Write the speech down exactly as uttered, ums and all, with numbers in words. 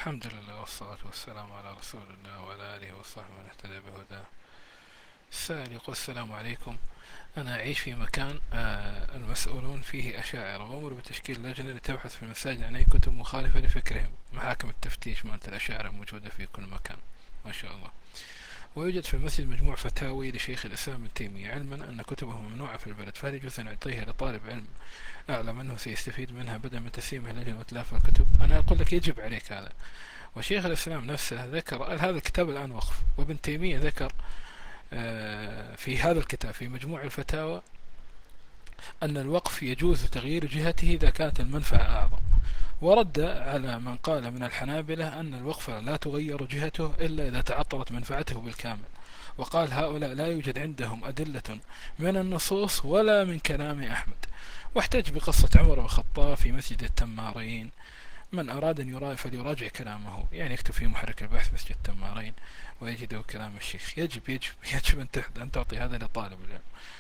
الحمد لله والصلاة والسلام على رسول الله وعلى آله وصحبه من اهتدى بهداه. السائل يقول: السلام عليكم. أنا أعيش في مكان آه، المسؤولون فيه أشاعرة، وأمر بتشكيل لجنة لتبحث في المساجد عن أي كتب مخالفة لفكرهم. محاكم التفتيش مالت الأشاعرة موجودة في كل مكان ما شاء الله. ويوجد في المسجد مجموع فتاوي لشيخ الإسلام ابن تيمية، علما أن كتبه ممنوعة في البلد، فهل يجوز أن نعطيها لطالب علم أعلم أنه سيستفيد منها بدل من تسليمها لجنة وإتلاف الكتب؟ أنا أقول لك يجب عليك هذا. وشيخ الإسلام نفسه ذكر هذا الكتاب الآن وقف، وابن تيمية ذكر آه، في هذا الكتاب في مجموع الفتاوى أن الوقف يجوز تغيير جهته إذا كانت المنفعة أعظم، ورد على من قال من الحنابلة أن الوقف لا تغير جهته إلا إذا تعطلت منفعته بالكامل، وقال هؤلاء لا يوجد عندهم أدلة من النصوص ولا من كلام أحمد. واحتج بقصة عمر بن الخطاب في مسجد التمارين. من أراد أن يراجع فليراجع كلامه، يعني يكتب في محرك البحث مسجد التمارين ويجد كلام الشيخ. يجب يجب يجب أن تعطي هذا لطالب العلم.